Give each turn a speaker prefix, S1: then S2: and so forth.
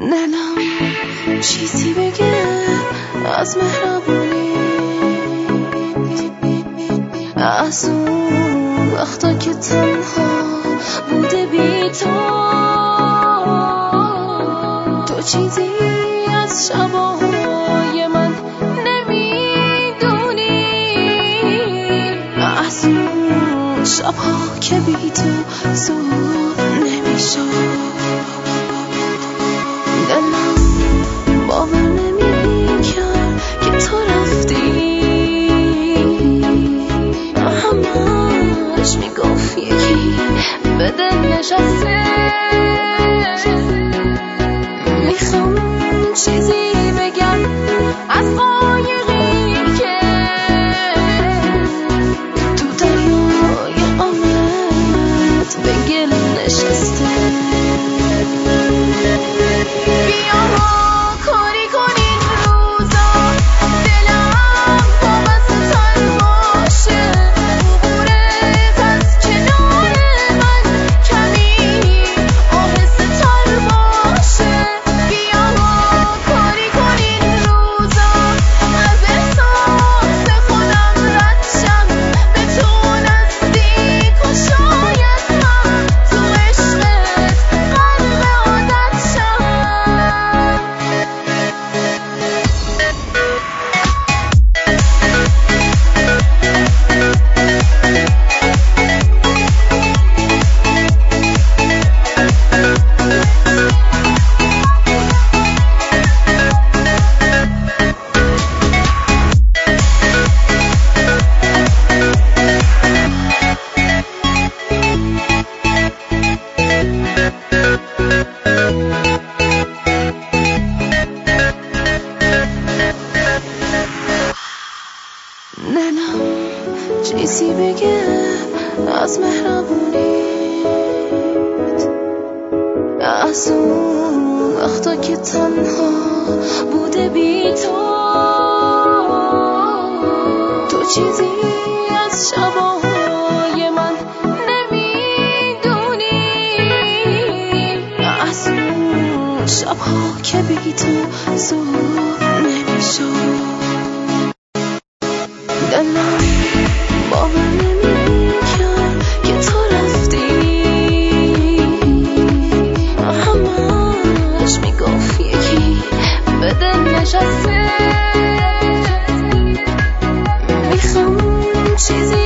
S1: دلم چیزی بگه از مهربونی، از اون وقتا که تنها بوده بی تو چیزی از شبای من نمیدونی، از اون شبها که بی تو صبح نمیشد. دلم باور نمیکرد که تو رفتی، همش میگفت یکی به دل نشسته. میخوام چیزی بگم از قایقی که تو دریای عمرت به گل نشسته. بیا ما کاری کنین روزا، دلم با بستر باشه، عبورت از کنار من کمی آهسته تر باشه. بیا ما کاری کنین روزا، از احساس خودم رد شم، به تو نزدیک و شاید من تو عشقت غرق عادت شم. دلم چیزی بگه از مهربونیت، از اون وقتا که تنها بوده بی تو چیزی از شبای من نمیدونی، از اون شبها که بی تو صبح نمیشد. دلم باور نمیکرد که تو رفتی، همش میگفت یکی به دل نشسته. میخوام چیزی